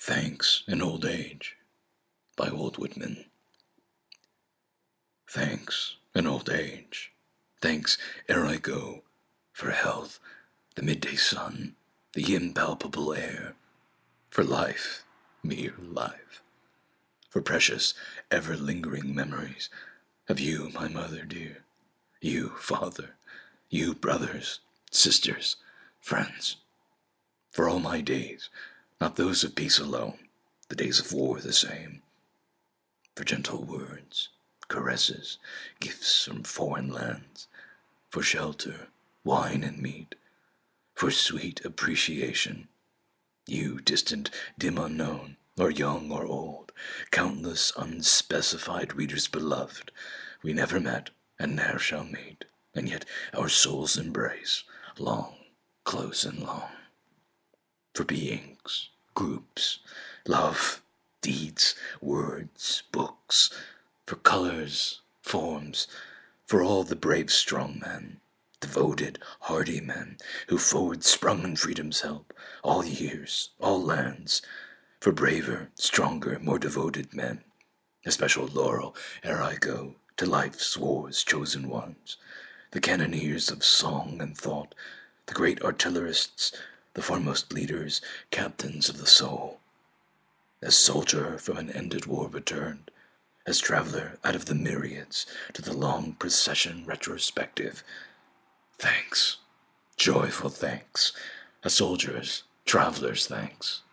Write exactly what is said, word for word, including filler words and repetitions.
Thanks in Old Age by Walt Whitman. Thanks in old age, thanks ere I go, for health, the midday sun, the impalpable air, for life, mere life, for precious, ever-lingering memories of you, my mother dear, you, father, you, brothers, sisters, friends, for all my days, not those of peace alone, the days of war the same, for gentle words, caresses, gifts from foreign lands, for shelter, wine and meat, for sweet appreciation, you distant, dim unknown, or young or old, countless unspecified readers beloved, we never met and ne'er shall meet, and yet our souls embrace, long, close and long. For beings, groups, love, deeds, words, books, for colors, forms, for all the brave strong men, devoted, hardy men, who forward sprung in freedom's help, all years, all lands, for braver, stronger, more devoted men, a special laurel ere I go to life's war's chosen ones, the cannoneers of song and thought, the great artillerists, the foremost leaders, captains of the soul. As soldier from an ended war returned, as traveler out of the myriads to the long procession retrospective, thanks, joyful thanks, a soldier's, traveler's thanks,